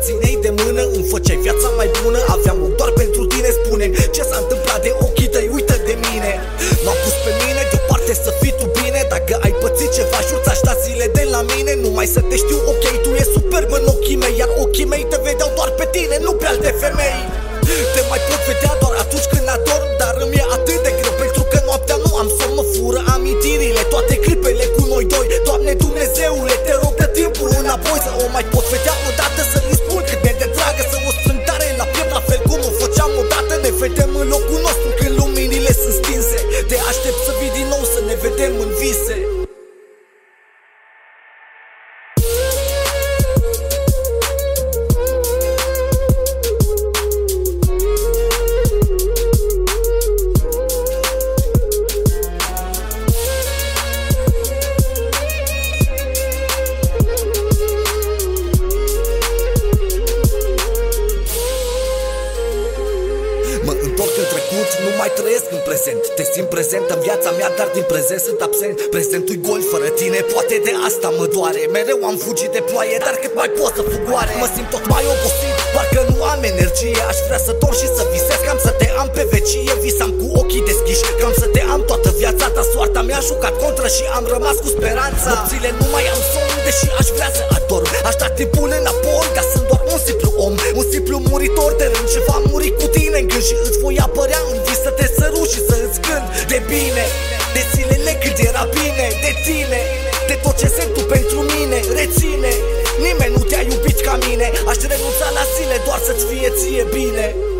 țineai de mână, îmi făceai viața mai bună. Aveam loc doar pentru tine, spune-mi ce s-a întâmplat de ochii tăi, uită de mine. M-am pus pe mine deoparte să fii tu bine. Dacă ai pățit ceva, jur ți-aș da zile de la mine. Numai să te știu, ok, tu e superb în ochii mei, iar ochii mei te vedeau doar pe tine, nu pe alte femei. Te mai pot vedea doar atunci când adorm, dar îmi e atât de greu pentru că noaptea nu am somn. Mă fură amintirile, toate clipele cu noi doi. Doamne Dumnezeule, te rog de timpul înapoi, să o mai pot vedea odată, să-i spun cât de dragă, să o strâng tare la piept, la fel cum o făceam odată. Ne vedem în locul nostru când luminile sunt stinse. Te aștept să vii din nou, să ne vedem în vise. Nu mai trăiesc în prezent, te simt prezent în viața mea, dar din prezent sunt absent. Prezentul gol fără tine, poate de asta mă doare. Mereu am fugit de ploaie, dar cât mai pot să fug oare. Mă simt tot mai obosit, parcă nu am energie. Aș vrea să dorm și să visez, cam să te am pe vecie. Visam cu ochii deschiși, cam să te am toată viața. Dar soarta mi-a jucat contră și am rămas cu speranța. Nopțile nu mai am somn, deși aș vrea să adorm. Aș da timpul înapoi, dar sunt doar un simplu om, un simplu muritor de rând. Ce va muri cu tine în gând și îți voi apărea în vis, să te sărut și să îți cânt de bine, de zilele când era bine, de tine, de tot ce sunt tu pentru mine. Reține, nimeni nu te-a iubit ca mine. Aș renunța la zile doar să-ți fie ție bine.